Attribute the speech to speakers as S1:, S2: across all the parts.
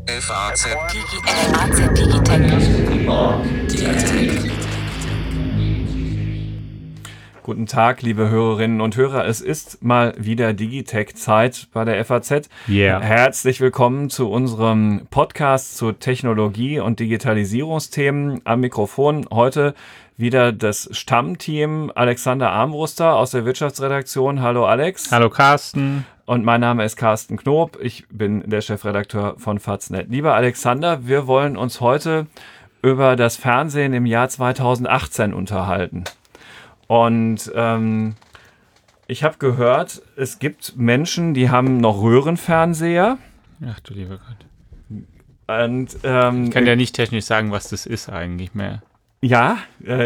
S1: FAZ
S2: Digitech.
S3: Guten Tag, liebe Hörerinnen und Hörer. Es ist mal wieder Digitech-Zeit bei der FAZ.
S4: Yeah.
S3: Herzlich willkommen zu unserem Podcast zu Technologie- und Digitalisierungsthemen. Am Mikrofon heute wieder das Stammteam Alexander Armbruster aus der Wirtschaftsredaktion. Hallo Alex.
S4: Hallo Carsten.
S3: Und mein Name ist Carsten Knob. Ich bin der Chefredakteur von Faznet. Lieber Alexander, wir wollen uns heute über das Fernsehen im Jahr 2018 unterhalten. Und ich habe gehört, es gibt Menschen, die haben noch Röhrenfernseher.
S4: Ach du lieber Gott.
S3: Und,
S4: Ich kann ja nicht technisch sagen, was das ist eigentlich mehr.
S3: Ja,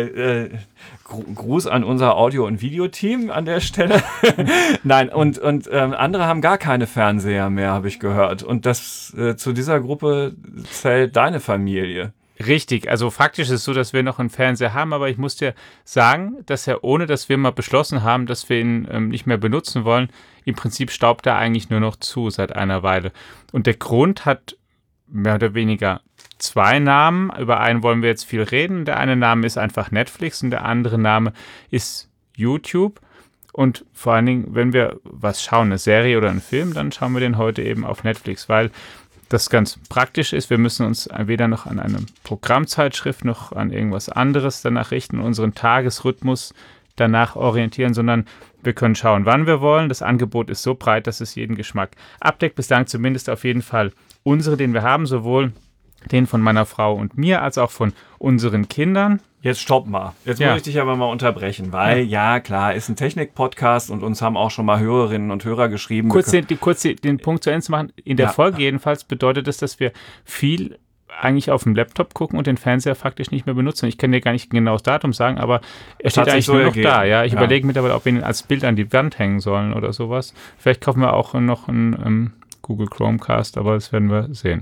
S3: Gruß an unser Audio- und Videoteam an der Stelle. Nein, und andere haben gar keine Fernseher mehr, habe ich gehört. Und das zu dieser Gruppe zählt deine Familie.
S4: Richtig, also faktisch ist es so, dass wir noch einen Fernseher haben, aber ich muss dir sagen, dass er, ohne dass wir mal beschlossen haben, dass wir ihn nicht mehr benutzen wollen, im Prinzip staubt er eigentlich nur noch zu seit einer Weile. Und der Grund hat mehr oder weniger zwei Namen. Über einen wollen wir jetzt viel reden. Der eine Name ist einfach Netflix und der andere Name ist YouTube. Und vor allen Dingen, wenn wir was schauen, eine Serie oder einen Film, dann schauen wir den heute eben auf Netflix, weil das ganz praktisch ist. Wir müssen uns weder noch an eine Programmzeitschrift noch an irgendwas anderes danach richten, unseren Tagesrhythmus danach orientieren, sondern wir können schauen, wann wir wollen. Das Angebot ist so breit, dass es jeden Geschmack abdeckt. Bislang zumindest auf jeden Fall unsere, den wir haben, sowohl den von meiner Frau und mir, als auch von unseren Kindern.
S3: Jetzt stopp mal. Jetzt muss ich dich aber mal unterbrechen, weil, ja klar, ist ein Technik-Podcast und uns haben auch schon mal Hörerinnen und Hörer geschrieben.
S4: Kurz den Punkt zu Ende zu machen. In der Folge jedenfalls bedeutet es, dass wir viel eigentlich auf dem Laptop gucken und den Fernseher faktisch nicht mehr benutzen. Ich kann dir gar nicht ein genaues Datum sagen, aber er steht eigentlich nur noch da. Ja? Ich überlege mittlerweile, ob wir ihn als Bild an die Wand hängen sollen oder sowas. Vielleicht kaufen wir auch noch einen Google Chromecast, aber das werden wir sehen.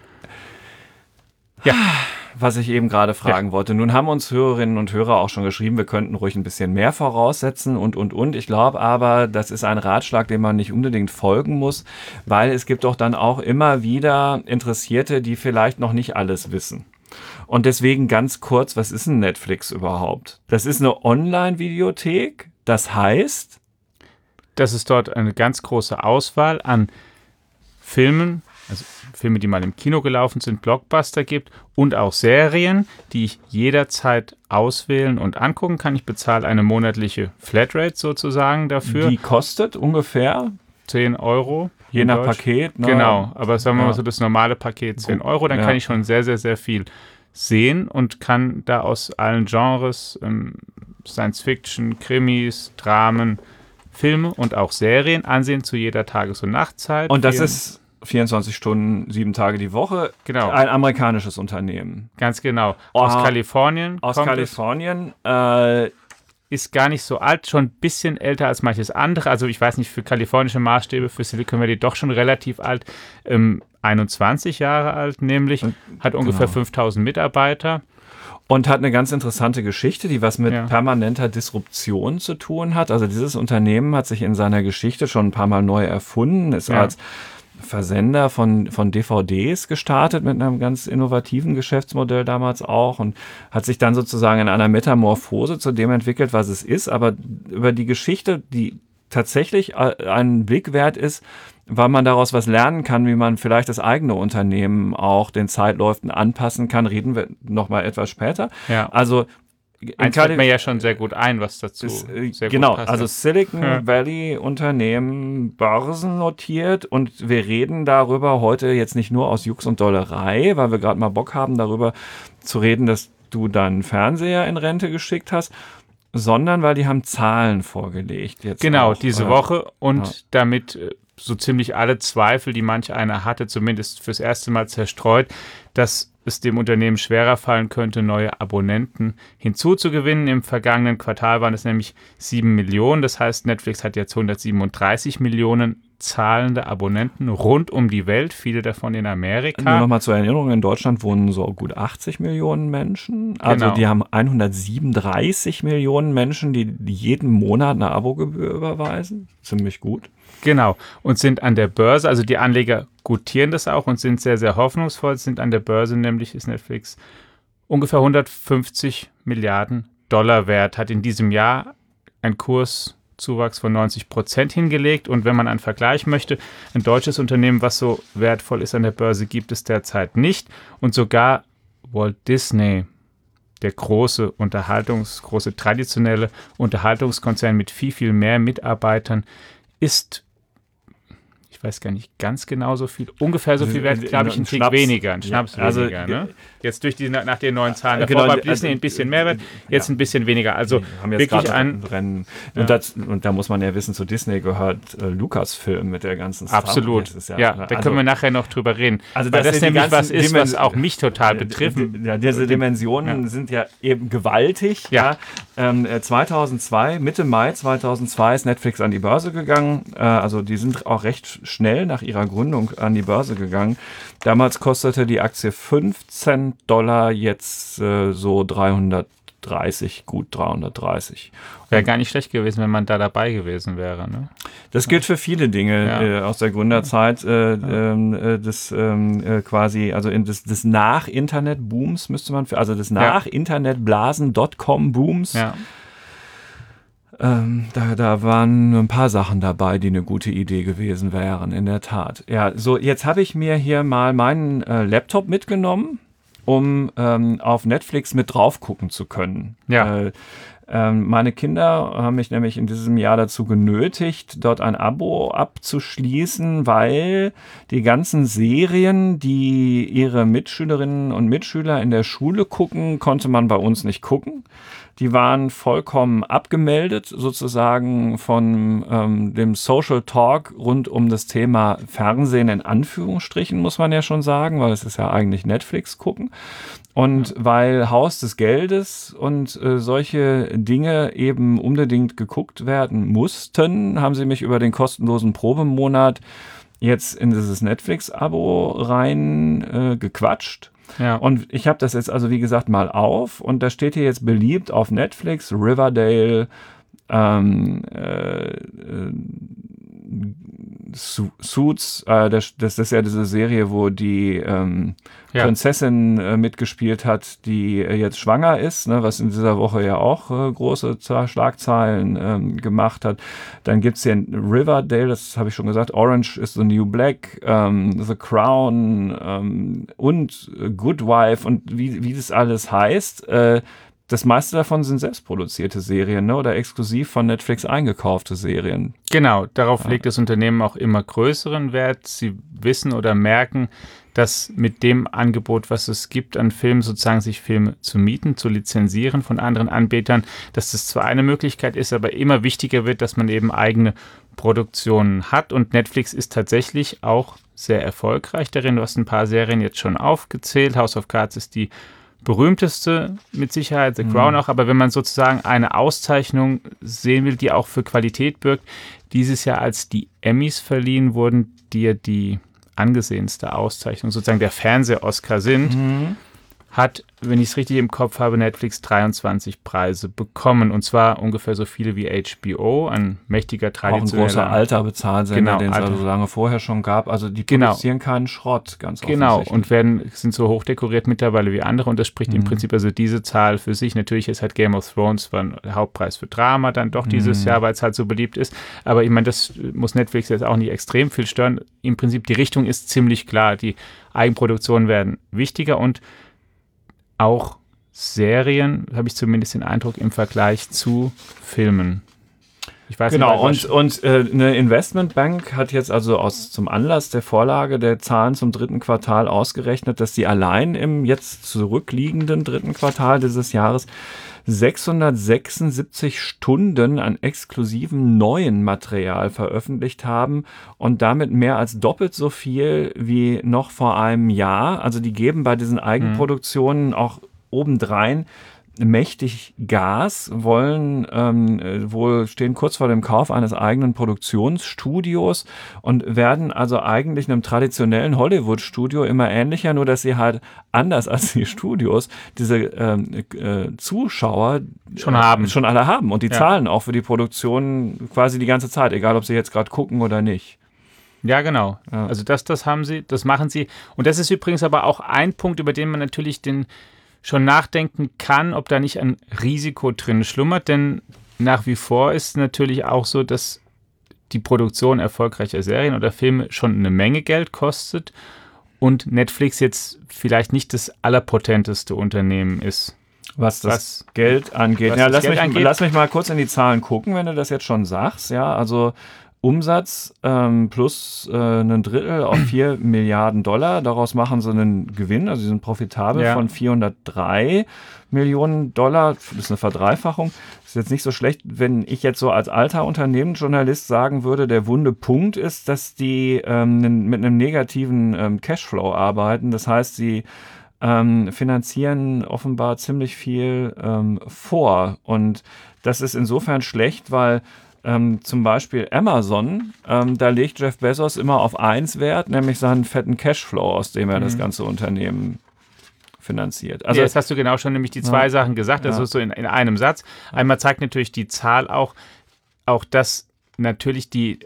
S3: Ja, was ich eben gerade fragen wollte. Nun haben uns Hörerinnen und Hörer auch schon geschrieben, wir könnten ruhig ein bisschen mehr voraussetzen und. Ich glaube aber, das ist ein Ratschlag, dem man nicht unbedingt folgen muss, weil es gibt doch dann auch immer wieder Interessierte, die vielleicht noch nicht alles wissen. Und deswegen ganz kurz, was ist ein Netflix überhaupt? Das ist eine Online-Videothek, das heißt,
S4: dass es dort eine ganz große Auswahl an Filmen, also Filme, die mal im Kino gelaufen sind, Blockbuster gibt und auch Serien, die ich jederzeit auswählen und angucken kann. Ich bezahle eine monatliche Flatrate sozusagen dafür.
S3: Die kostet ungefähr
S4: 10 Euro.
S3: Je nach Paket. Ne?
S4: Genau, aber sagen wir mal so, das normale Paket 10 Euro, dann kann ich schon sehr, sehr, sehr viel sehen und kann da aus allen Genres, Science-Fiction, Krimis, Dramen, Filme und auch Serien ansehen zu jeder Tages- und Nachtzeit.
S3: Und das ist 24 Stunden, 7 Tage die Woche.
S4: Genau.
S3: Ein amerikanisches Unternehmen.
S4: Ganz genau. Aus Kalifornien.
S3: Aus Kalifornien.
S4: Ist gar nicht so alt, schon ein bisschen älter als manches andere. Also ich weiß nicht, für kalifornische Maßstäbe, für Silicon Valley doch schon relativ alt. 21 Jahre alt nämlich. Hat ungefähr 5000 Mitarbeiter.
S3: Und hat eine ganz interessante Geschichte, die was mit permanenter Disruption zu tun hat. Also dieses Unternehmen hat sich in seiner Geschichte schon ein paar Mal neu erfunden, ist als Versender von DVDs gestartet mit einem ganz innovativen Geschäftsmodell damals auch und hat sich dann sozusagen in einer Metamorphose zu dem entwickelt, was es ist. Aber über die Geschichte, die tatsächlich einen Blick wert ist, weil man daraus was lernen kann, wie man vielleicht das eigene Unternehmen auch den Zeitläufen anpassen kann, reden wir nochmal etwas später.
S4: Ja.
S3: Also
S4: eins fällt mir ja schon sehr gut ein, was dazu sehr
S3: genau,
S4: gut passt.
S3: Also Silicon Valley Unternehmen börsennotiert und wir reden darüber heute jetzt nicht nur aus Jux und Dollerei, weil wir gerade mal Bock haben, darüber zu reden, dass du deinen Fernseher in Rente geschickt hast, sondern weil die haben Zahlen vorgelegt. Jetzt
S4: genau,
S3: auch,
S4: diese Woche und damit so ziemlich alle Zweifel, die manch einer hatte, zumindest fürs erste Mal zerstreut, dass es dem Unternehmen schwerer fallen könnte, neue Abonnenten hinzuzugewinnen. Im vergangenen Quartal waren es nämlich 7 Millionen. Das heißt, Netflix hat jetzt 137 Millionen zahlende Abonnenten rund um die Welt, viele davon in Amerika.
S3: Nur nochmal zur Erinnerung, in Deutschland wohnen so gut 80 Millionen Menschen. Also die haben 137 Millionen Menschen, die jeden Monat eine Abogebühr überweisen. Ziemlich gut.
S4: Genau. Und sind an der Börse, also die Anleger gutieren das auch und sind sehr, sehr hoffnungsvoll, sind an der Börse, nämlich ist Netflix ungefähr 150 Milliarden Dollar wert, hat in diesem Jahr einen Kurszuwachs von 90% hingelegt. Und wenn man einen Vergleich möchte, ein deutsches Unternehmen, was so wertvoll ist an der Börse, gibt es derzeit nicht. Und sogar Walt Disney, der große traditionelle Unterhaltungskonzern mit viel, viel mehr Mitarbeitern, ist, ich weiß gar nicht ganz genau so viel, ungefähr so viel wert, glaube ich, ein Tick weniger, ein Schnaps weniger. Ne? Jetzt nach den neuen Zahlen, davor war Disney ein bisschen mehr wert, jetzt ein bisschen weniger. Also
S3: haben jetzt
S4: wirklich ein
S3: Rennen. Und da muss man ja wissen, zu Disney gehört Lucasfilm mit der ganzen Star.
S4: Absolut, da können wir nachher noch drüber reden.
S3: Also
S4: weil das nämlich was ist, was auch mich total betrifft.
S3: Diese Dimensionen sind ja eben gewaltig. Ja. 2002, Mitte Mai 2002 ist Netflix an die Börse gegangen. Also die sind auch recht schnell nach ihrer Gründung an die Börse gegangen. Damals kostete die Aktie $15, jetzt so 330, gut 330.
S4: Wäre gar nicht schlecht gewesen, wenn man da dabei gewesen wäre. Ne?
S3: Das gilt für viele Dinge aus der Gründerzeit des Nach-Internet-Booms müsste man, also des Nach-Internet-Blasen.com-Booms.
S4: Ja.
S3: Da waren ein paar Sachen dabei, die eine gute Idee gewesen wären, in der Tat. Ja, so jetzt habe ich mir hier mal meinen Laptop mitgenommen, um auf Netflix mit drauf gucken zu können.
S4: Ja.
S3: Meine Kinder haben mich nämlich in diesem Jahr dazu genötigt, dort ein Abo abzuschließen, weil die ganzen Serien, die ihre Mitschülerinnen und Mitschüler in der Schule gucken, konnte man bei uns nicht gucken. Die waren vollkommen abgemeldet, sozusagen von dem Social Talk rund um das Thema Fernsehen in Anführungsstrichen, muss man ja schon sagen, weil es ist ja eigentlich Netflix gucken. Und weil Haus des Geldes und solche Dinge eben unbedingt geguckt werden mussten, haben sie mich über den kostenlosen Probemonat jetzt in dieses Netflix-Abo rein gequatscht.
S4: Ja.
S3: Und ich habe das jetzt also, wie gesagt, mal auf und da steht hier jetzt beliebt auf Netflix, Riverdale, Suits, das ist ja diese Serie, wo die Prinzessin mitgespielt hat, die jetzt schwanger ist, ne, was in dieser Woche ja auch große Schlagzeilen gemacht hat. Dann gibt's hier Riverdale, das habe ich schon gesagt, Orange is the New Black, The Crown und Good Wife und wie das alles heißt. Das meiste davon sind selbstproduzierte Serien, ne, oder exklusiv von Netflix eingekaufte Serien.
S4: Genau, darauf legt das Unternehmen auch immer größeren Wert. Sie wissen oder merken, dass mit dem Angebot, was es gibt an Filmen, sozusagen sich Filme zu mieten, zu lizenzieren von anderen Anbietern, dass das zwar eine Möglichkeit ist, aber immer wichtiger wird, dass man eben eigene Produktionen hat. Und Netflix ist tatsächlich auch sehr erfolgreich darin. Du hast ein paar Serien jetzt schon aufgezählt. House of Cards ist die berühmteste mit Sicherheit, The Crown auch, aber wenn man sozusagen eine Auszeichnung sehen will, die auch für Qualität birgt, dieses Jahr als die Emmys verliehen wurden, die ja die angesehenste Auszeichnung, sozusagen der Fernseh-Oscar sind, hat, wenn ich es richtig im Kopf habe, Netflix 23 Preise bekommen. Und zwar ungefähr so viele wie HBO, ein mächtiger traditioneller.
S3: Auch ein großer alter Bezahlsender, den es also so lange vorher schon gab. Also die produzieren keinen Schrott, ganz offensichtlich.
S4: Genau, und sind so hoch dekoriert mittlerweile wie andere. Und das spricht im Prinzip also diese Zahl für sich. Natürlich ist halt Game of Thrones zwar ein Hauptpreis für Drama dann doch dieses Jahr, weil es halt so beliebt ist. Aber ich meine, das muss Netflix jetzt auch nicht extrem viel stören. Im Prinzip die Richtung ist ziemlich klar. Die Eigenproduktionen werden wichtiger und auch Serien, habe ich zumindest den Eindruck, im Vergleich zu Filmen. Ich weiß
S3: genau,
S4: nicht,
S3: und eine Investmentbank hat jetzt also zum Anlass der Vorlage der Zahlen zum dritten Quartal ausgerechnet, dass sie allein im jetzt zurückliegenden dritten Quartal dieses Jahres 676 Stunden an exklusivem neuen Material veröffentlicht haben und damit mehr als doppelt so viel wie noch vor einem Jahr. Also die geben bei diesen Eigenproduktionen auch obendrein mächtig Gas, wollen wohl stehen kurz vor dem Kauf eines eigenen Produktionsstudios und werden also eigentlich einem traditionellen Hollywood-Studio immer ähnlicher, nur dass sie halt anders als die Studios diese Zuschauer schon alle haben und die zahlen auch für die Produktion quasi die ganze Zeit, egal ob sie jetzt gerade gucken oder nicht.
S4: Ja, genau. Ja. Also das haben sie, das machen sie. Und das ist übrigens aber auch ein Punkt, über den man natürlich schon nachdenken kann, ob da nicht ein Risiko drin schlummert, denn nach wie vor ist natürlich auch so, dass die Produktion erfolgreicher Serien oder Filme schon eine Menge Geld kostet und Netflix jetzt vielleicht nicht das allerpotenteste Unternehmen ist.
S3: Was das Geld angeht. Ja, lass mich mal kurz in die Zahlen gucken, wenn du das jetzt schon sagst. Ja, also Umsatz plus ein Drittel auf 4 Milliarden $. Daraus machen sie einen Gewinn, also sie sind profitabel von 403 Millionen $. Das ist eine Verdreifachung. Das ist jetzt nicht so schlecht, wenn ich jetzt so als alter Unternehmensjournalist sagen würde, der wunde Punkt ist, dass die mit einem negativen Cashflow arbeiten. Das heißt, sie finanzieren offenbar ziemlich viel vor. Und das ist insofern schlecht, weil zum Beispiel Amazon, da legt Jeff Bezos immer auf 1 Wert, nämlich seinen fetten Cashflow, aus dem er das ganze Unternehmen finanziert.
S4: Also jetzt hast du genau schon nämlich die zwei Sachen gesagt, das ist so in einem Satz. Einmal zeigt natürlich die Zahl auch dass natürlich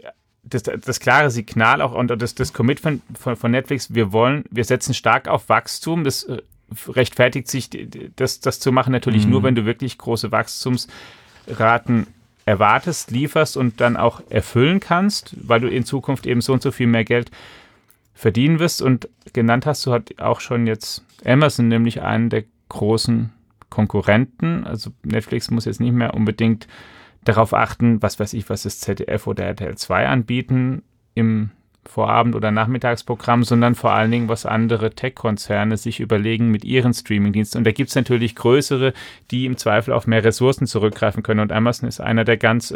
S4: das klare Signal auch und das Commitment von Netflix, wir setzen stark auf Wachstum, das rechtfertigt sich, das zu machen natürlich nur, wenn du wirklich große Wachstumsraten erwartest, lieferst und dann auch erfüllen kannst, weil du in Zukunft eben so und so viel mehr Geld verdienen wirst. Und genannt hast du halt auch schon jetzt Amazon, nämlich einen der großen Konkurrenten. Also Netflix muss jetzt nicht mehr unbedingt darauf achten, was weiß ich, was das ZDF oder RTL 2 anbieten im Vorabend- oder Nachmittagsprogramm, sondern vor allen Dingen, was andere Tech-Konzerne sich überlegen mit ihren Streamingdiensten. Und da gibt es natürlich größere, die im Zweifel auf mehr Ressourcen zurückgreifen können. Und Amazon ist einer der ganz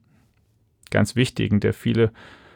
S4: wichtigen, der viele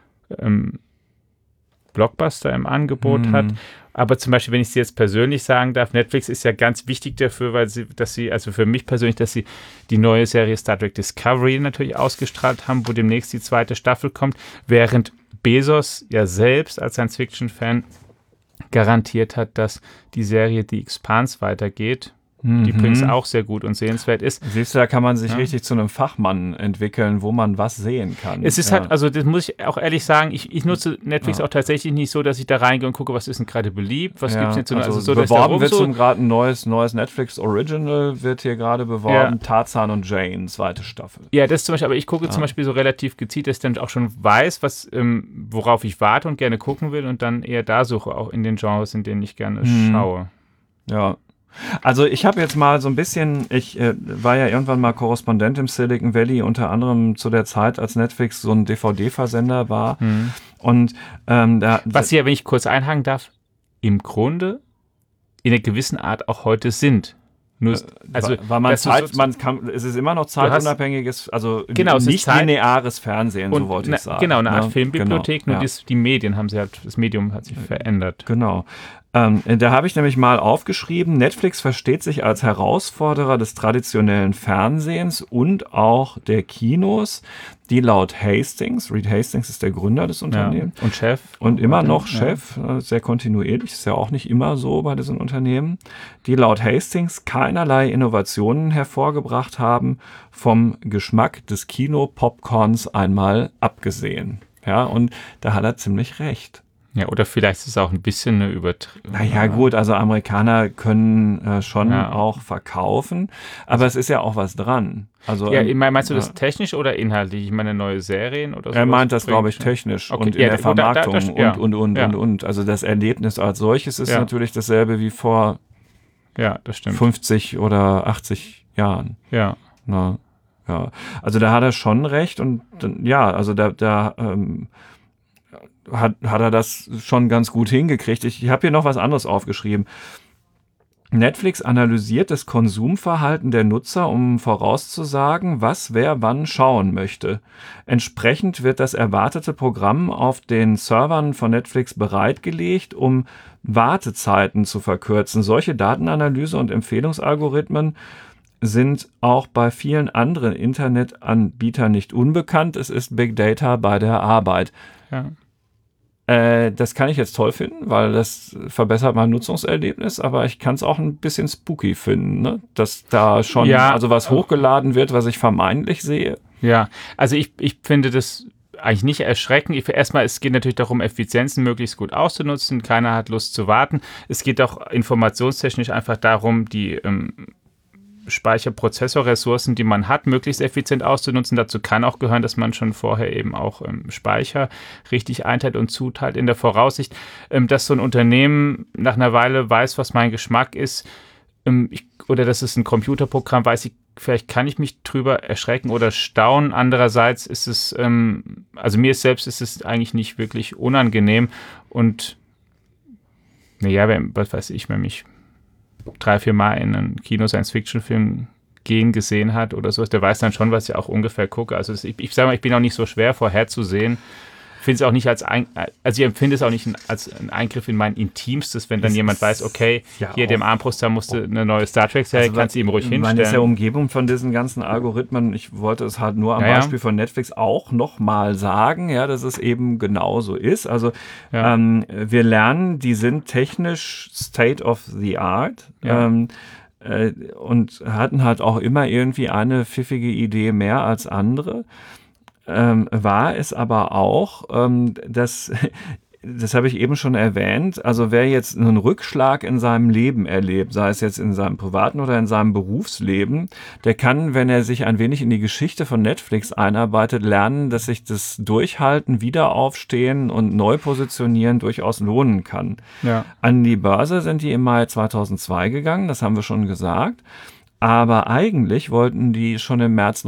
S4: Blockbuster im Angebot hat. Aber zum Beispiel, wenn ich es jetzt persönlich sagen darf, Netflix ist ja ganz wichtig dafür, also für mich persönlich, dass sie die neue Serie Star Trek Discovery natürlich ausgestrahlt haben, wo demnächst die 2. Staffel kommt, während Bezos ja selbst als Science-Fiction-Fan garantiert hat, dass die Serie The Expanse weitergeht, die übrigens auch sehr gut und sehenswert ist.
S3: Siehst du, da kann man sich richtig zu einem Fachmann entwickeln, wo man was sehen kann.
S4: Es ist halt, also das muss ich auch ehrlich sagen, ich nutze Netflix auch tatsächlich nicht so, dass ich da reingehe und gucke, was ist denn gerade beliebt, was gibt es jetzt
S3: so. Beworben wird gerade ein neues Netflix Original, wird hier gerade beworben, Tarzan und Jane, 2. Staffel.
S4: Ja, das zum Beispiel, aber ich gucke zum Beispiel so relativ gezielt, dass ich dann auch schon weiß, worauf ich warte und gerne gucken will und dann eher da suche, auch in den Genres, in denen ich gerne schaue.
S3: Ja. Also ich habe jetzt mal so ein bisschen, ich war ja irgendwann mal Korrespondent im Silicon Valley, unter anderem zu der Zeit, als Netflix so ein DVD-Versender war. Und
S4: was sie ja, wenn ich kurz einhaken darf, im Grunde in einer gewissen Art auch heute sind. Nur, also
S3: weil es ist immer noch zeitunabhängiges, also nicht lineares Fernsehen, so wollte ich sagen.
S4: Genau, eine Art Filmbibliothek, nur die Medien haben das Medium hat sich verändert.
S3: Genau. Da habe ich nämlich mal aufgeschrieben, Netflix versteht sich als Herausforderer des traditionellen Fernsehens und auch der Kinos, die laut Reed Hastings ist der Gründer des Unternehmens.
S4: Und Chef.
S3: Und immer noch Chef, sehr kontinuierlich, ist ja auch nicht immer so bei diesen Unternehmen, die laut Hastings keinerlei Innovationen hervorgebracht haben, vom Geschmack des Kino-Popcorns einmal abgesehen. Ja, und da hat er ziemlich recht.
S4: Ja, oder vielleicht ist es auch ein bisschen eine Übertreibung.
S3: Naja, gut, also Amerikaner können schon auch verkaufen, aber es ist ja auch was dran. Also,
S4: meinst du das technisch oder inhaltlich? Ich meine, neue Serien oder so?
S3: Er meint das, glaube ich, technisch und in der Vermarktung und. Also das Erlebnis als solches ist natürlich dasselbe wie vor 50 oder 80 Jahren.
S4: Ja.
S3: Na, ja. Also da hat er schon recht und also da hat er das schon ganz gut hingekriegt. Ich habe hier noch was anderes aufgeschrieben. Netflix analysiert das Konsumverhalten der Nutzer, um vorauszusagen, was wer wann schauen möchte. Entsprechend wird das erwartete Programm auf den Servern von Netflix bereitgelegt, um Wartezeiten zu verkürzen. Solche Datenanalyse und Empfehlungsalgorithmen sind auch bei vielen anderen Internetanbietern nicht unbekannt. Es ist Big Data bei der Arbeit.
S4: Ja.
S3: Das kann ich jetzt toll finden, weil das verbessert mein Nutzungserlebnis, aber ich kann es auch ein bisschen spooky finden, ne? Dass da schon was hochgeladen wird, was ich vermeintlich sehe.
S4: Ja, also ich finde das eigentlich nicht erschreckend. Erstmal, es geht natürlich darum, Effizienzen möglichst gut auszunutzen. Keiner hat Lust zu warten. Es geht auch informationstechnisch einfach darum, die Speicherprozessorressourcen, die man hat, möglichst effizient auszunutzen. Dazu kann auch gehören, dass man schon vorher eben auch Speicher richtig einteilt und zuteilt in der Voraussicht, dass so ein Unternehmen nach einer Weile weiß, was mein Geschmack ist, oder dass es ein Computerprogramm weiß, vielleicht kann ich mich drüber erschrecken oder staunen. Andererseits ist es, also mir selbst ist es eigentlich nicht wirklich unangenehm und wenn mich 3-4 Mal in einen Kino-Science-Fiction-Film gesehen hat oder so, der weiß dann schon, was ich auch ungefähr gucke. Also ich sage mal, ich bin auch nicht so schwer vorherzusehen. Ich empfinde es auch nicht als einen Eingriff in mein Intimstes, wenn dann jemand weiß, okay, hier dem Armbruster musste eine neue Star Trek-Serie, kannst du ihm ruhig hinstellen.
S3: Man ist ja umgeben von diesen ganzen Algorithmen. Ich wollte es halt nur am Beispiel von Netflix auch nochmal sagen, dass es eben genauso ist. Also wir lernen, die sind technisch State of the Art. Und hatten halt auch immer irgendwie eine pfiffige Idee mehr als andere. War es aber auch, das habe ich eben schon erwähnt, also wer jetzt einen Rückschlag in seinem Leben erlebt, sei es jetzt in seinem privaten oder in seinem Berufsleben, der kann, wenn er sich ein wenig in die Geschichte von Netflix einarbeitet, lernen, dass sich das Durchhalten, Wiederaufstehen und Neupositionieren durchaus lohnen kann. Ja. An die Börse sind die im Mai 2002 gegangen, das haben wir schon gesagt. Aber eigentlich wollten die schon im März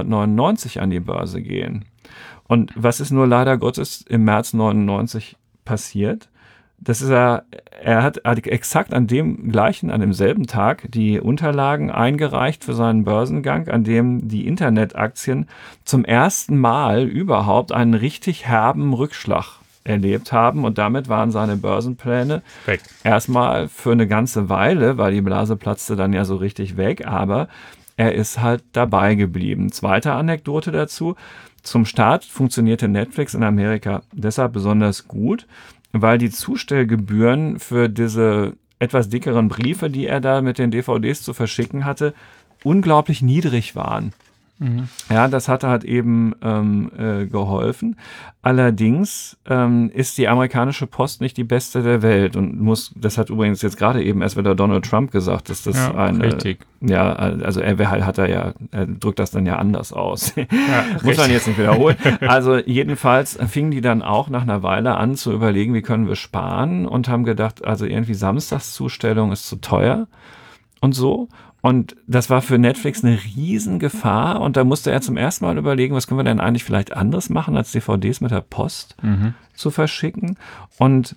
S3: 1999 an die Börse gehen. Und was ist nur leider Gottes im März 1999 passiert? Das ist er hat exakt an demselben Tag die Unterlagen eingereicht für seinen Börsengang, an dem die Internetaktien zum ersten Mal überhaupt einen richtig herben Rückschlag erlebt haben und damit waren seine Börsenpläne weg. Erstmal für eine ganze Weile, weil die Blase platzte dann ja so richtig weg, aber er ist halt dabei geblieben. Zweite Anekdote dazu: Zum Start funktionierte Netflix in Amerika deshalb besonders gut, weil die Zustellgebühren für diese etwas dickeren Briefe, die er da mit den DVDs zu verschicken hatte, unglaublich niedrig waren. Ja, das hat halt eben geholfen. Allerdings ist die amerikanische Post nicht die beste der Welt und das hat übrigens jetzt gerade eben erst wieder Donald Trump gesagt, dass das
S4: richtig.
S3: Ja, also er drückt das dann ja anders aus. Muss man jetzt nicht wiederholen. Also jedenfalls fingen die dann auch nach einer Weile an zu überlegen, wie können wir sparen und haben gedacht, also irgendwie Samstagszustellung ist zu teuer und so. Und das war für Netflix eine Riesengefahr und da musste er zum ersten Mal überlegen, was können wir denn eigentlich vielleicht anderes machen, als DVDs mit der Post zu verschicken. Und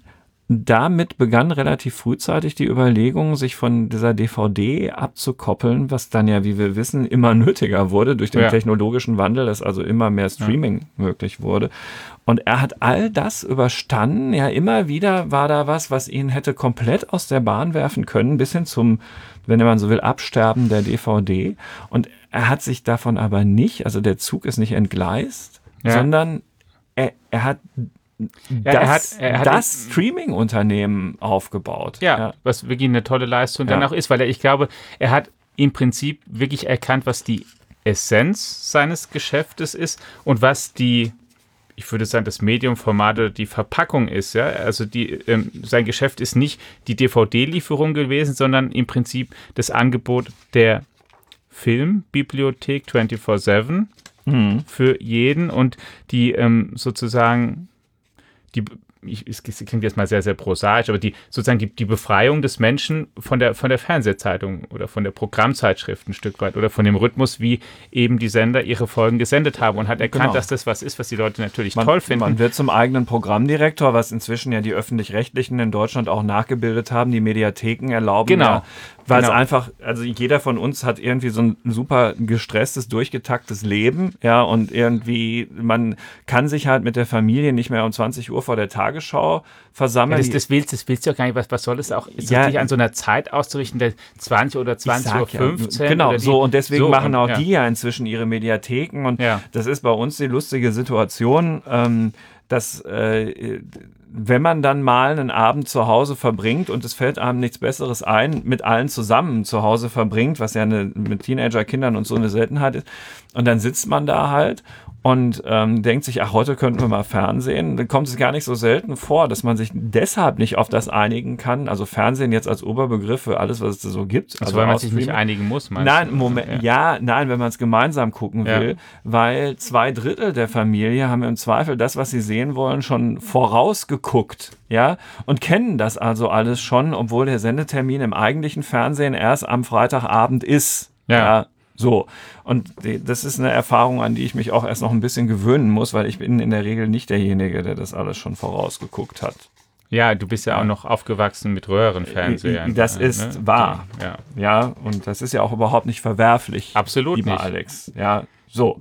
S3: damit begann relativ frühzeitig die Überlegung, sich von dieser DVD abzukoppeln, was dann ja, wie wir wissen, immer nötiger wurde durch den technologischen Wandel, dass also immer mehr Streaming möglich wurde. Und er hat all das überstanden. Ja, immer wieder war da was ihn hätte komplett aus der Bahn werfen können, bis hin zum, wenn man so will, Absterben der DVD. Und er hat sich davon aber nicht, also der Zug ist nicht entgleist, sondern er hat das Streaming-Unternehmen aufgebaut.
S4: Ja, was wirklich eine tolle Leistung dann auch ist, weil ich glaube, er hat im Prinzip wirklich erkannt, was die Essenz seines Geschäftes ist und was ich würde sagen, das Medium-Format oder die Verpackung ist. Ja? Also sein Geschäft ist nicht die DVD-Lieferung gewesen, sondern im Prinzip das Angebot der Filmbibliothek 24/7 für jeden und die sozusagen es klingt jetzt mal sehr, sehr prosaisch, aber die Befreiung des Menschen von der Fernsehzeitung oder von der Programmzeitschrift ein Stück weit oder von dem Rhythmus, wie eben die Sender ihre Folgen gesendet haben und hat erkannt, dass das was ist, was die Leute natürlich toll finden.
S3: Man wird zum eigenen Programmdirektor, was inzwischen ja die Öffentlich-Rechtlichen in Deutschland auch nachgebildet haben. Die Mediatheken erlauben Weil es einfach, also jeder von uns hat irgendwie so ein super gestresstes, durchgetaktes Leben, ja, und irgendwie, man kann sich halt mit der Familie nicht mehr um 20 Uhr vor der Tagesschau versammeln.
S4: Ja, das willst du ja gar nicht, was soll das auch, ist das nicht an so einer Zeit auszurichten, der 20 oder 20:15 Uhr?
S3: Genau,
S4: oder
S3: so, und deswegen machen auch
S4: ja.
S3: die ja inzwischen ihre Mediatheken, und das ist bei uns die lustige Situation, dass wenn man dann mal einen Abend zu Hause verbringt und es fällt einem nichts Besseres ein, mit allen zusammen zu Hause verbringt, was ja mit Teenagerkindern und so eine Seltenheit ist, und dann sitzt man da halt und denkt sich, ach, heute könnten wir mal Fernsehen. Dann kommt es gar nicht so selten vor, dass man sich deshalb nicht auf das einigen kann. Also Fernsehen jetzt als Oberbegriff für alles, was es so gibt.
S4: Also weil man sich nicht einigen muss, meinst
S3: nein,
S4: du?
S3: Moment, nein, wenn man es gemeinsam gucken will, weil 2/3 der Familie haben im Zweifel das, was sie sehen wollen, schon vorausgeguckt, ja, und kennen das also alles schon, obwohl der Sendetermin im eigentlichen Fernsehen erst am Freitagabend ist. Ja. So, und das ist eine Erfahrung, an die ich mich auch erst noch ein bisschen gewöhnen muss, weil ich bin in der Regel nicht derjenige, der das alles schon vorausgeguckt hat.
S4: Ja, du bist ja auch noch aufgewachsen mit Röhrenfernsehern.
S3: Das ist wahr. Ja, und das ist ja auch überhaupt nicht verwerflich.
S4: Absolut
S3: lieber
S4: nicht.
S3: Alex. Ja, so.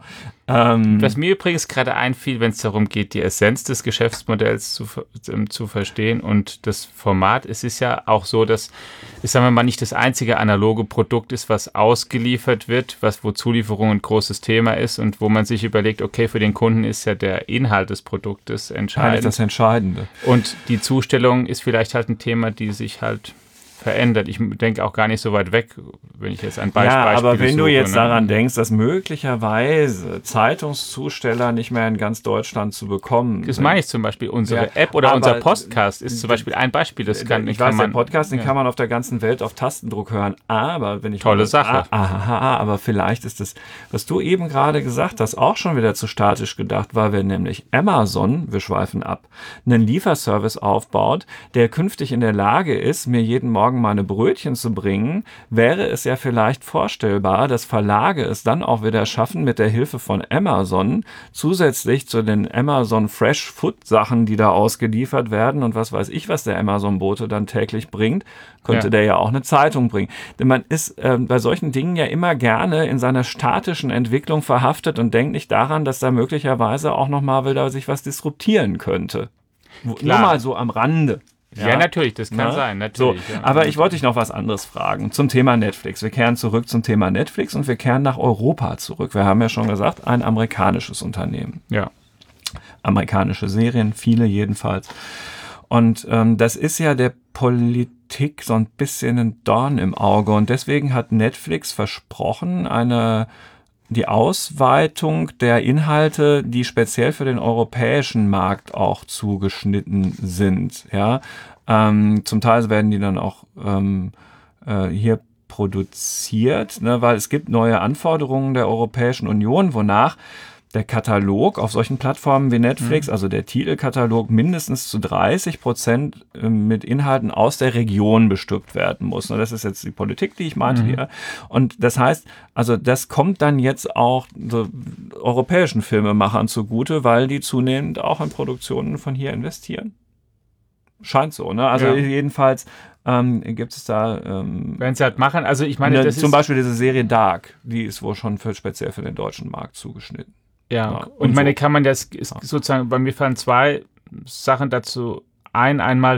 S4: Was mir übrigens gerade einfiel, wenn es darum geht, die Essenz des Geschäftsmodells zu verstehen und das Format, es ist ja auch so, dass es, sagen wir mal, nicht das einzige analoge Produkt ist, was ausgeliefert wird, wo Zulieferung ein großes Thema ist und wo man sich überlegt, okay, für den Kunden ist ja der Inhalt des Produktes entscheidend.
S3: Eigentlich das Entscheidende.
S4: Und die Zustellung ist vielleicht halt ein Thema, die sich halt verändert. Ich denke auch gar nicht so weit weg, wenn ich jetzt ein Beispiel
S3: Ja, aber wenn du jetzt
S4: suche,
S3: daran denkst, dass möglicherweise Zeitungszusteller nicht mehr in ganz Deutschland zu bekommen.
S4: Das meine ich zum Beispiel. Unsere App oder unser Podcast ist zum Beispiel ein Beispiel. Das kann,
S3: ich weiß, der Podcast, den kann man auf der ganzen Welt auf Tastendruck hören. Aber wenn ich
S4: tolle Sache.
S3: Aber vielleicht ist das, was du eben gerade gesagt hast, auch schon wieder zu statisch gedacht, weil wir nämlich Amazon, wir schweifen ab, einen Lieferservice aufbaut, der künftig in der Lage ist, mir jeden Morgen meine Brötchen zu bringen, wäre es ja vielleicht vorstellbar, dass Verlage es dann auch wieder schaffen, mit der Hilfe von Amazon zusätzlich zu den Amazon Fresh Food Sachen, die da ausgeliefert werden und was weiß ich, was der Amazon-Bote dann täglich bringt, könnte der ja auch eine Zeitung bringen. Denn man ist bei solchen Dingen ja immer gerne in seiner statischen Entwicklung verhaftet und denkt nicht daran, dass da möglicherweise auch nochmal wieder sich was disruptieren könnte. Nur mal so am Rande.
S4: Ja, natürlich, das kann sein. Natürlich,
S3: so, aber ich wollte dich noch was anderes fragen zum Thema Netflix. Wir kehren zurück zum Thema Netflix und wir kehren nach Europa zurück. Wir haben ja schon gesagt, ein amerikanisches Unternehmen.
S4: Ja.
S3: Amerikanische Serien, viele jedenfalls. Und das ist ja der Politik so ein bisschen ein Dorn im Auge. Und deswegen hat Netflix versprochen, die Ausweitung der Inhalte, die speziell für den europäischen Markt auch zugeschnitten sind. Ja, zum Teil werden die dann auch hier produziert, ne, weil es gibt neue Anforderungen der Europäischen Union, wonach der Katalog auf solchen Plattformen wie Netflix, also der Titelkatalog, mindestens zu 30% mit Inhalten aus der Region bestückt werden muss. Und das ist jetzt die Politik, die ich meinte hier. Und das heißt, also das kommt dann jetzt auch so europäischen Filmemachern zugute, weil die zunehmend auch in Produktionen von hier investieren. Scheint so, ne? Also jedenfalls gibt es da
S4: wenn sie halt machen, also ich meine, das
S3: zum Beispiel diese Serie Dark, die ist wohl schon speziell für den deutschen Markt zugeschnitten.
S4: Ja, und meine, kann man das sozusagen, bei mir fallen zwei Sachen dazu ein. Einmal,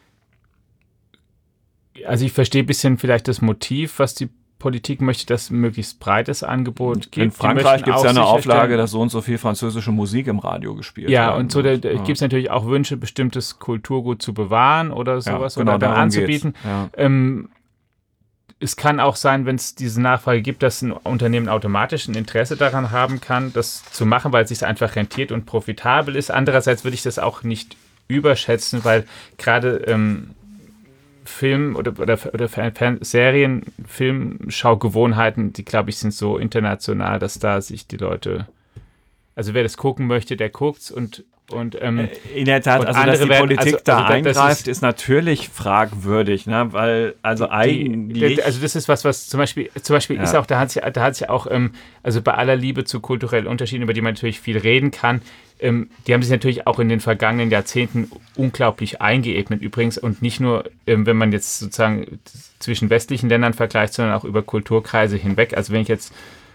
S4: also ich verstehe ein bisschen vielleicht das Motiv, was die Politik möchte, dass ein möglichst breites Angebot gibt.
S3: In Frankreich gibt es ja eine Auflage, dass so und so viel französische Musik im Radio gespielt wird.
S4: Ja, und so gibt es natürlich auch Wünsche, bestimmtes Kulturgut zu bewahren oder sowas oder dann anzubieten. Ja. Es kann auch sein, wenn es diese Nachfrage gibt, dass ein Unternehmen automatisch ein Interesse daran haben kann, das zu machen, weil es sich einfach rentiert und profitabel ist. Andererseits würde ich das auch nicht überschätzen, weil gerade Film- oder Serien, Filmschaugewohnheiten, die, glaube ich, sind so international, dass da sich die Leute, also wer das gucken möchte, der guckt's und Und,
S3: in der Tat, also dass die Politik da eingreift, ist natürlich fragwürdig, ne? Weil also eigentlich...
S4: Also das ist was zum Beispiel ist auch, da hat sich auch, also bei aller Liebe zu kulturellen Unterschieden, über die man natürlich viel reden kann, die haben sich natürlich auch in den vergangenen Jahrzehnten unglaublich eingeebnet übrigens und nicht nur, wenn man jetzt sozusagen zwischen westlichen Ländern vergleicht, sondern auch über Kulturkreise hinweg. Also wenn ich jetzt,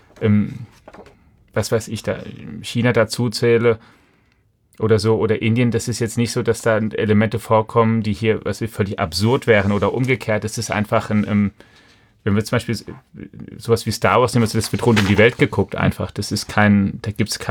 S4: was weiß ich, da China dazu zähle, oder so, oder Indien, das ist jetzt nicht so, dass da Elemente vorkommen, die hier völlig absurd wären oder umgekehrt. Es ist einfach wenn wir zum Beispiel sowas wie Star Wars nehmen, also das wird rund um die Welt geguckt einfach. Das ist da gibt es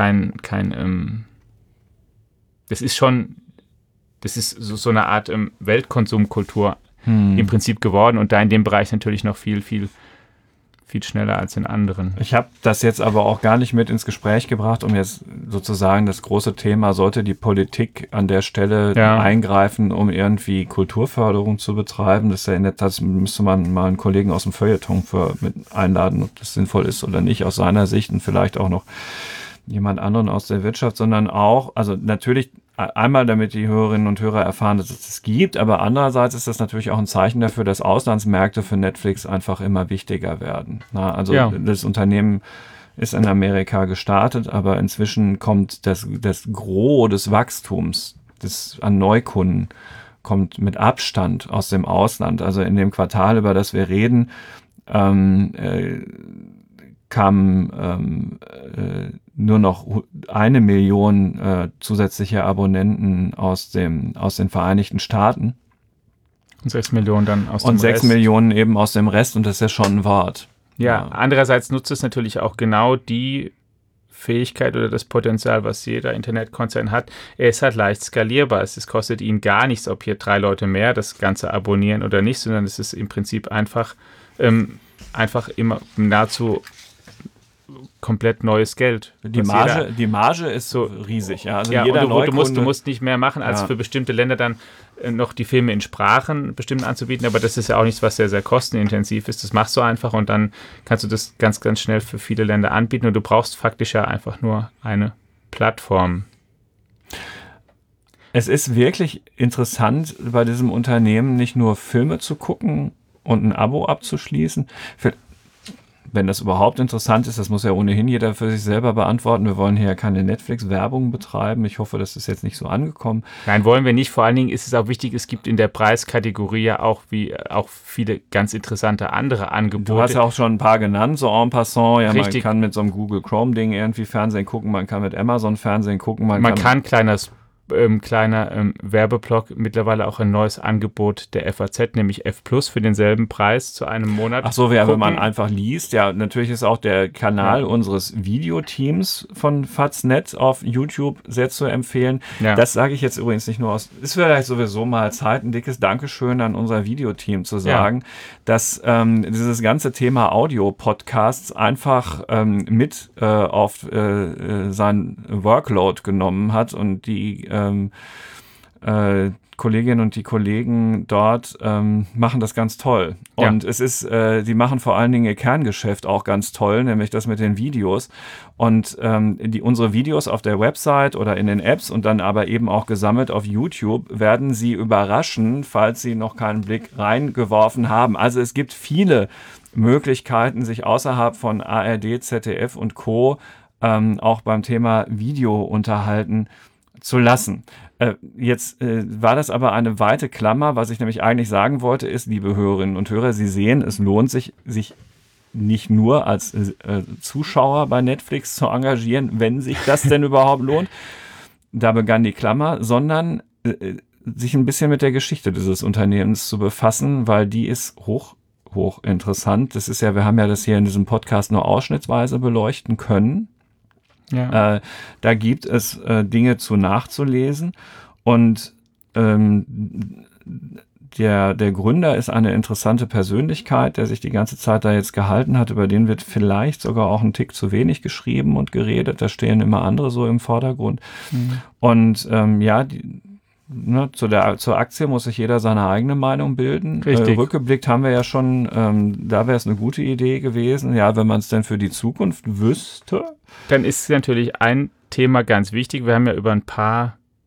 S4: das ist so eine Art Weltkonsumkultur im Prinzip geworden und da in dem Bereich natürlich noch viel, viel schneller als in anderen.
S3: Ich habe das jetzt aber auch gar nicht mit ins Gespräch gebracht, um jetzt sozusagen das große Thema, sollte die Politik an der Stelle eingreifen, um irgendwie Kulturförderung zu betreiben. Das ist ja in der Tat, müsste man mal einen Kollegen aus dem Feuilleton mit einladen, ob das sinnvoll ist oder nicht, aus seiner Sicht und vielleicht auch noch jemand anderen aus der Wirtschaft, sondern auch, also natürlich einmal, damit die Hörerinnen und Hörer erfahren, dass es das gibt, aber andererseits ist das natürlich auch ein Zeichen dafür, dass Auslandsmärkte für Netflix einfach immer wichtiger werden. Also das Unternehmen ist in Amerika gestartet, aber inzwischen kommt das Gros des Wachstums an Neukunden kommt mit Abstand aus dem Ausland. Also in dem Quartal, über das wir reden, kamen nur noch 1 Million zusätzliche Abonnenten aus den Vereinigten Staaten.
S4: Und 6 Millionen dann aus dem Rest.
S3: Und 6 Millionen eben aus dem Rest und das ist ja schon ein Wort.
S4: Ja, andererseits nutzt es natürlich auch genau die Fähigkeit oder das Potenzial, was jeder Internetkonzern hat. Er ist halt leicht skalierbar. Es kostet ihn gar nichts, ob hier 3 Leute mehr das Ganze abonnieren oder nicht, sondern es ist im Prinzip einfach immer nahezu komplett neues Geld.
S3: Die Marge ist so riesig. Ja. Also jeder
S4: du musst nicht mehr machen, als für bestimmte Länder dann noch die Filme in Sprachen bestimmt anzubieten, aber das ist ja auch nichts, was sehr, sehr kostenintensiv ist. Das machst du einfach und dann kannst du das ganz, ganz schnell für viele Länder anbieten und du brauchst faktisch ja einfach nur eine Plattform.
S3: Es ist wirklich interessant, bei diesem Unternehmen nicht nur Filme zu gucken und ein Abo abzuschließen. Wenn das überhaupt interessant ist, das muss ja ohnehin jeder für sich selber beantworten. Wir wollen hier ja keine Netflix-Werbung betreiben. Ich hoffe, das ist jetzt nicht so angekommen.
S4: Nein, wollen wir nicht. Vor allen Dingen ist es auch wichtig, es gibt in der Preiskategorie ja auch viele ganz interessante andere Angebote.
S3: Du hast ja auch schon ein paar genannt, so en passant. Ja, richtig. Man kann mit so einem Google Chrome-Ding irgendwie Fernsehen gucken, man kann mit Amazon Fernsehen gucken.
S4: Man kann kleiner Werbeblock mittlerweile auch ein neues Angebot der FAZ, nämlich F+ für denselben Preis zu einem Monat.
S3: Ach so, wenn man einfach liest. Ja, natürlich ist auch der Kanal unseres Videoteams von Faznet auf YouTube sehr zu empfehlen. Ja. Das sage ich jetzt übrigens nicht nur ist vielleicht sowieso mal Zeit, ein dickes Dankeschön an unser Videoteam zu sagen, dass dieses ganze Thema Audio-Podcasts einfach mit auf sein Workload genommen hat und die Kolleginnen und die Kollegen dort machen das ganz toll. Und es ist, die machen vor allen Dingen ihr Kerngeschäft auch ganz toll, nämlich das mit den Videos. Und unsere Videos auf der Website oder in den Apps und dann aber eben auch gesammelt auf YouTube werden Sie überraschen, falls Sie noch keinen Blick reingeworfen haben. Also es gibt viele Möglichkeiten, sich außerhalb von ARD, ZDF und Co. Auch beim Thema Video unterhalten zu lassen. Jetzt war das aber eine weite Klammer. Was ich nämlich eigentlich sagen wollte, ist, liebe Hörerinnen und Hörer, Sie sehen, es lohnt sich nicht nur als Zuschauer bei Netflix zu engagieren, wenn sich das denn überhaupt lohnt. Da begann die Klammer, sondern sich ein bisschen mit der Geschichte dieses Unternehmens zu befassen, weil die ist hoch interessant. Das ist ja, wir haben ja das hier in diesem Podcast nur ausschnittsweise beleuchten können. Ja. Da gibt es Dinge zu nachzulesen und der Gründer ist eine interessante Persönlichkeit, der sich die ganze Zeit da jetzt gehalten hat, über den wird vielleicht sogar auch ein Tick zu wenig geschrieben und geredet, da stehen immer andere so im Vordergrund. Und zur Aktie muss sich jeder seine eigene Meinung bilden. Rückgeblickt haben wir ja schon, da wäre es eine gute Idee gewesen, ja, wenn man es denn für die Zukunft wüsste.
S4: Dann ist natürlich ein Thema ganz wichtig. Wir haben ja über ein paar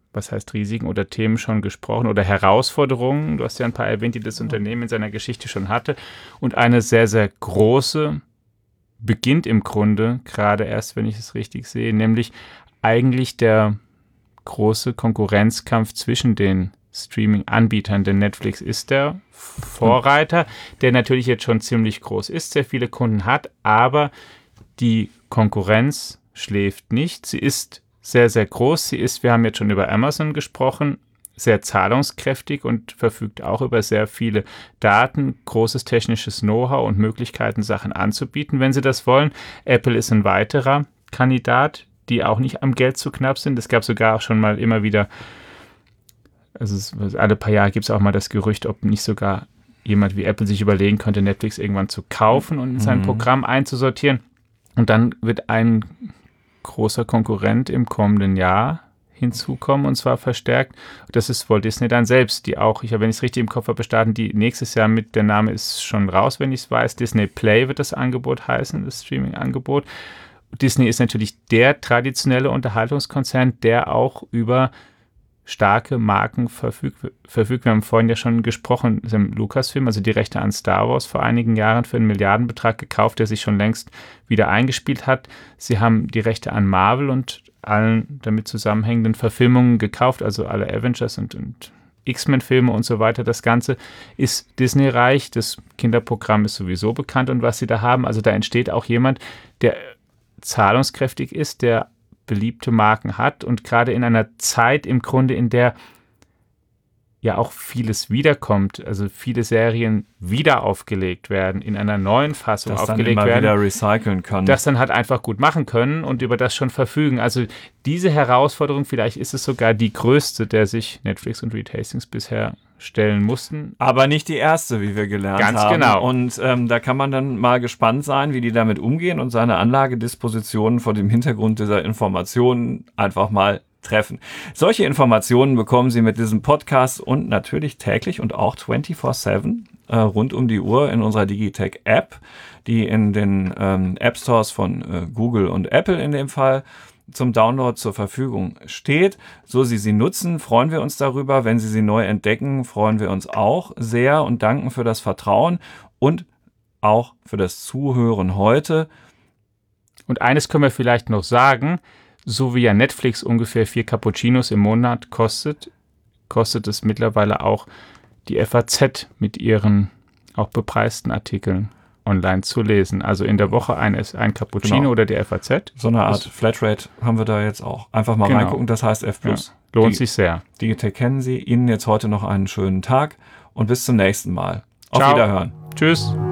S4: was heißt Risiken oder Themen schon gesprochen oder Herausforderungen. Du hast ja ein paar erwähnt, die das Unternehmen in seiner Geschichte schon hatte. Und eine sehr, sehr große beginnt im Grunde gerade erst, wenn ich es richtig sehe, nämlich eigentlich der große Konkurrenzkampf zwischen den Streaming-Anbietern, denn Netflix ist der Vorreiter, der natürlich jetzt schon ziemlich groß ist, sehr viele Kunden hat, aber die Konkurrenz schläft nicht. Sie ist sehr, sehr groß. Sie ist, wir haben jetzt schon über Amazon gesprochen, sehr zahlungskräftig und verfügt auch über sehr viele Daten, großes technisches Know-how und Möglichkeiten, Sachen anzubieten, wenn sie das wollen. Apple ist ein weiterer Kandidat, die auch nicht am Geld zu knapp sind. Es gab sogar auch schon mal immer wieder, also alle paar Jahre gibt es auch mal das Gerücht, ob nicht sogar jemand wie Apple sich überlegen könnte, Netflix irgendwann zu kaufen und in sein Programm einzusortieren. Und dann wird ein großer Konkurrent im kommenden Jahr hinzukommen, und zwar verstärkt. Das ist Walt Disney dann selbst, die auch, wenn ich es richtig im Kopf habe, starten die nächstes Jahr mit, der Name ist schon raus, wenn ich es weiß, Disney Play wird das Angebot heißen, das Streaming-Angebot. Disney ist natürlich der traditionelle Unterhaltungskonzern, der auch über starke Marken verfügt. Wir haben vorhin ja schon gesprochen, im Lucasfilm, also die Rechte an Star Wars vor einigen Jahren für einen Milliardenbetrag gekauft, der sich schon längst wieder eingespielt hat. Sie haben die Rechte an Marvel und allen damit zusammenhängenden Verfilmungen gekauft, also alle Avengers und X-Men-Filme und so weiter. Das Ganze ist Disney-reich, das Kinderprogramm ist sowieso bekannt und was sie da haben. Also da entsteht auch jemand, der zahlungskräftig ist, der beliebte Marken hat und gerade in einer Zeit im Grunde, in der ja auch vieles wiederkommt, also viele Serien wieder aufgelegt werden, in einer neuen Fassung
S3: das
S4: aufgelegt
S3: dann immer
S4: werden,
S3: wieder recyceln können.
S4: das dann halt einfach gut machen können und über das schon verfügen. Also diese Herausforderung, vielleicht ist es sogar die größte, der sich Netflix und Reed Hastings bisher stellen mussten.
S3: Aber nicht die erste, wie wir gelernt haben.
S4: Ganz genau.
S3: Und da kann man dann mal gespannt sein, wie die damit umgehen und seine Anlagedispositionen vor dem Hintergrund dieser Informationen einfach mal treffen. Solche Informationen bekommen Sie mit diesem Podcast und natürlich täglich und auch 24/7 rund um die Uhr in unserer Digitech-App, die in den App Stores von Google und Apple in dem Fall zum Download zur Verfügung steht. So Sie sie nutzen, freuen wir uns darüber. Wenn Sie sie neu entdecken, freuen wir uns auch sehr und danken für das Vertrauen und auch für das Zuhören heute.
S4: Und eines können wir vielleicht noch sagen, so wie ja Netflix ungefähr 4 Cappuccinos im Monat kostet es mittlerweile auch die FAZ mit ihren auch bepreisten Artikeln online zu lesen. Also in der Woche ein Cappuccino oder die FAZ.
S3: So eine Art Flatrate haben wir da jetzt auch. Einfach mal reingucken, das heißt F+.
S4: Ja, lohnt sich sehr.
S3: Digitech kennen Sie. Ihnen jetzt heute noch einen schönen Tag und bis zum nächsten Mal. Auf
S4: Ciao.
S3: Wiederhören.
S4: Tschüss.